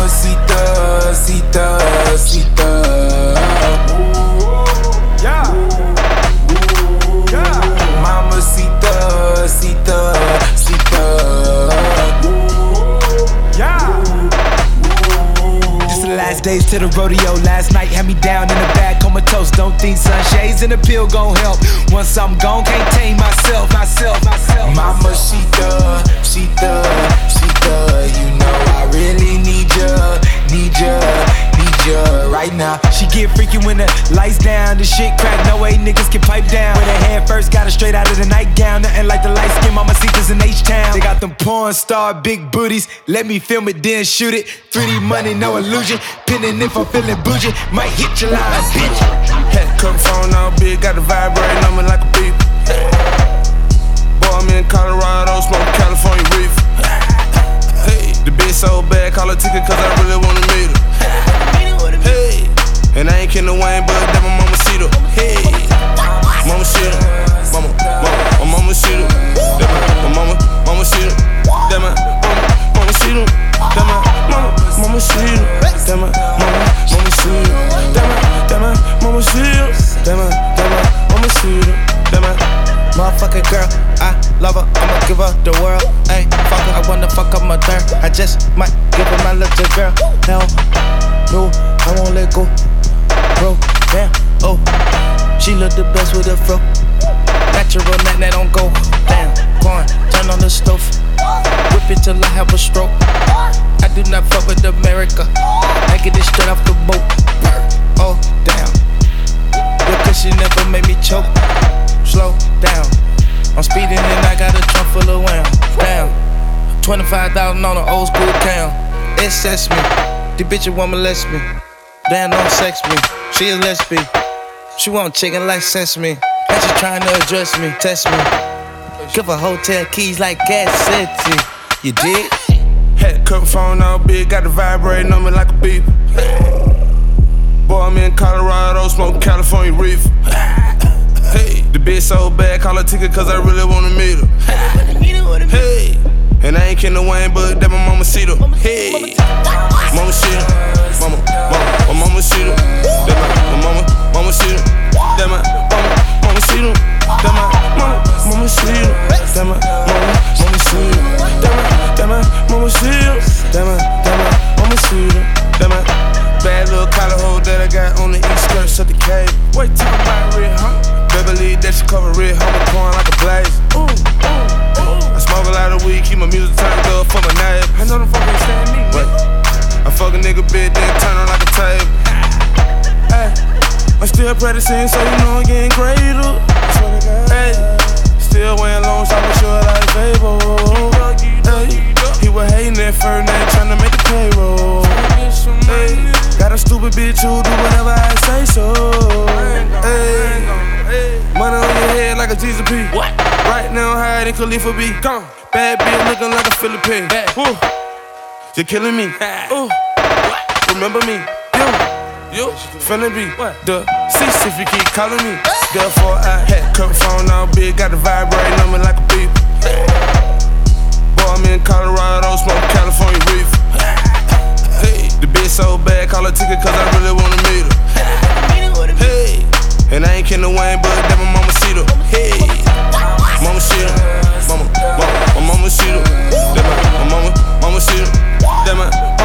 Mamacita, cita, cita. Yeah. Yeah. Mamacita, cita, cita. Yeah. Just the last days to the rodeo. Last night had me down in the bag, comatose. Don't think sunshades and a pill gon' help. Once I'm gone, can't tame myself. Mamacita, cita, cita. You know I really need ya right now. She get freaky when the lights down, the shit crack, no way niggas can pipe down. When her head first got her straight out of the nightgown, nothing like the light skin Mamacitas in H-Town. They got them porn star big booties, let me film it then shoot it. 3D money, no illusion, pinning if I'm feeling bougie, might hit your line, bitch. Had to cut phone all big, got the vibrating on me like a beep. Boy, I'm in Colorado, smoking California reef. Hey, the bitch so bad, call her ticket cause I really wanna meet her. Hey, and I ain't kidding the Wayne, but that my mama see her. Hey, mama see her, my mama see her. My mama see her. That my mama see her. That my mama see her. That my mama see her. That my mama see her. That my mama see her. That my motherfucking girl, I love her, I'ma give her the world. Ayy, fuck her, I wanna fuck up my third. I just might give her my little girl. Hell no, I won't let go. Bro, damn, oh, she look the best with a fro. Natural, that don't go. Damn, corn, turn on the stove. Whip it till I have a stroke. I do not fuck with America. I get it straight off the boat. Oh, damn. Because she never made me choke. Slow down. I'm speeding and I got a trunk full of wham. Damn. 25,000 on an old school town. It sets me. The bitch want molest me. Damn, don't sex me. She a lesbian. She want chicken like sesame. And she trying to address me, test me. Give her hotel keys like Gas City. You dig? had to cut phone all big, got the vibrating on me like a beep. Boy, I'm in Colorado, smoking California reef. Hey, the bitch so bad, call her ticket cause I really wanna meet her. Hey, and I ain't kidding the Wayne, but that my mama see her. Hey, mama see her, my mama see her. That my mama see her. That my mama see her. That my mama see her. That my mama see her. That my mama see her. That my mama see her. That my bad little collar hole that I got on the east skirts of the cave. Wait till I'm about red, huh? Beverly, that she cover red, homie pouring like a blaze. I smoke a lot of weed, keep my music turned up for my neighbor. I know them fuck ain't stand me. Wait, I fuck a nigga bit, then turn on like a table. Hey, I'm still practicing, so you know I'm getting greater. Hey, still wearing long, so I'm sure like Fable. Hey, he was hating at first, now tryna make the payroll. Hey, got a stupid bitch who do whatever I say so. Hey, money on your head like a Jesus P. What? Right now, higher than Khalifa B. Gone. Bad bitch looking like a Philippine. Ooh, you're killing me. Ooh, remember me? You finna be the cease if you keep calling me. Therefore, I had cut phone all big, got the vibrating on me like a beep. Boy, I'm in Colorado, smoking California reef. Hey, the bitch so bad, call her ticket cause I really wanna meet her. Hey, and I ain't kidding the Wayne, but that my mama see her. Hey, mama see her. My mama see her. That my mama see her. That my